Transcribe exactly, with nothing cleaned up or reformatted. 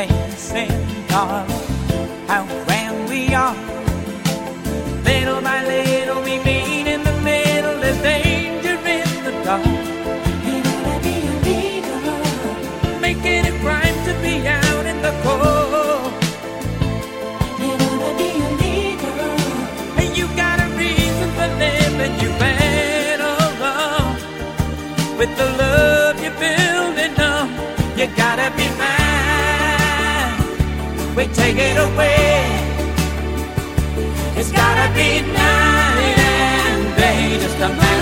blessing, darling, how grand we are. Little by little we meet in the middle, there's danger in the dark. It ought to be a leader, making it right to be out in the cold. It ought to be a leader, and you got a reason for living, you better run with the love you're building up. You gotta be mine, we take it away. It's gotta be night and day, just a